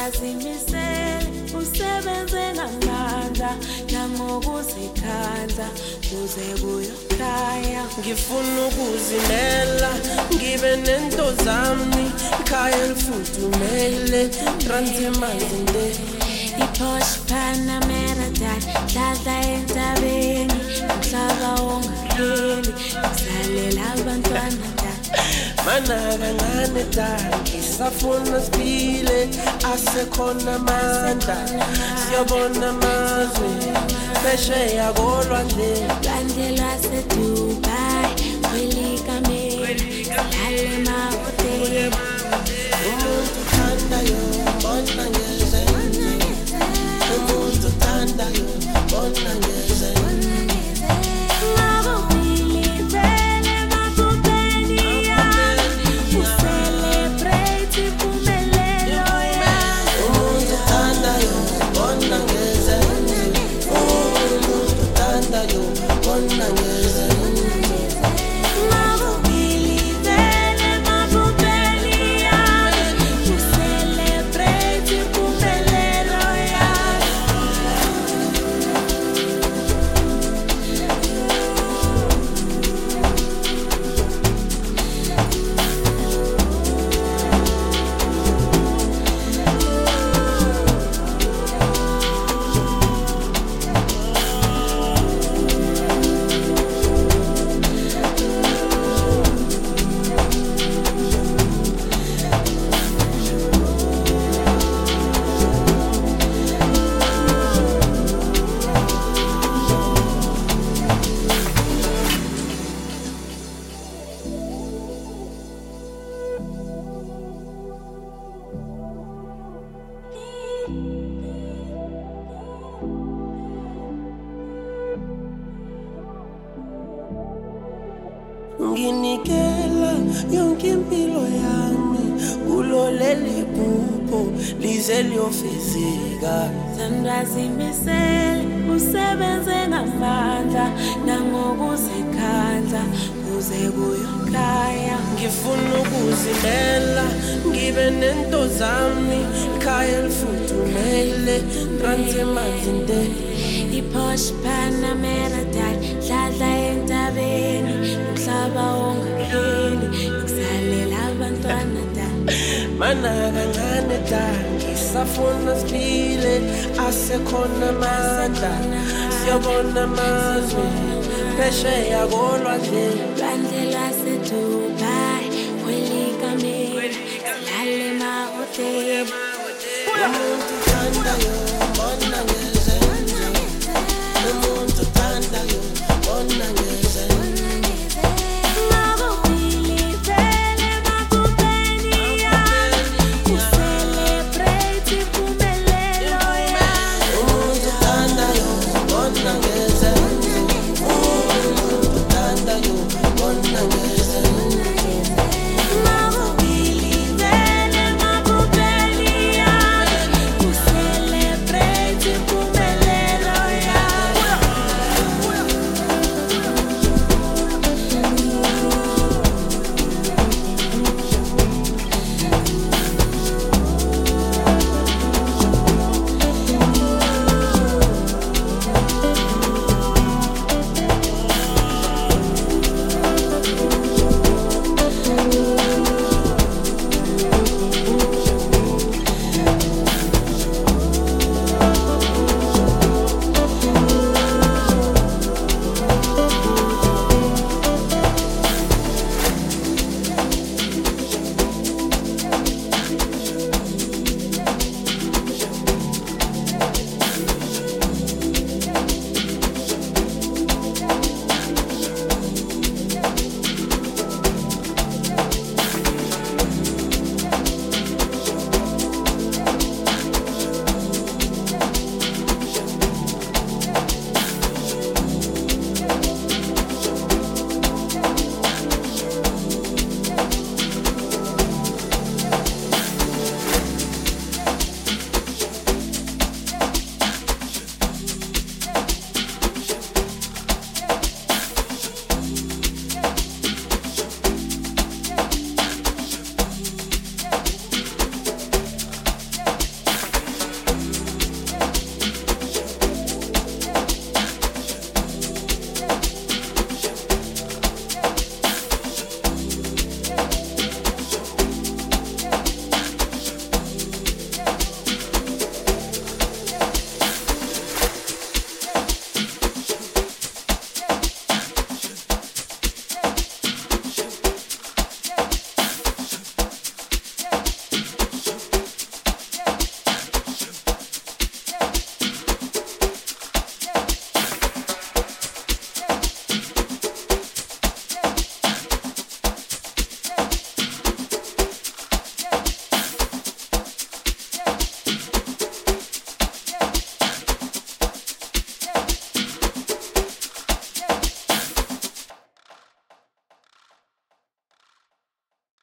Zimisele usebenze ngamandla nangokuzikhandla kuze kuyokhanya ngifuna ukuzimela ngibe nento zami ikhaya elifudumele transemazinde iPorsche Panamera dladla entabeni umhlaba ongapheli usalela abantwana mana kancane ngisafuna siphile asekhona amandla siyabona amazwe phesheya kolwandle lwandle lwaseDubai kwelikameli silale emahhoteli umuntu uthandayo bona ngeze umuntu uthandayo bona ngeze nginikela yonke impilo yami kulolele buko lize liyofezeka Zimisele usebenze ngamandla nangokuzikhandla kuze kuyokhanya ngifuna ukuzimela ngibe nento zami ikhaya elifudumele transemazinde iPorsche Panamera dladla entabeni umhlaba ongapheli usalela abantwana mana kancane ngisafuna siphile asekhona amandla siyabona amazwe phesheya kolwandle lwandle lwaseDubai kwelikameli silale emahhoteli umuntu uthandayo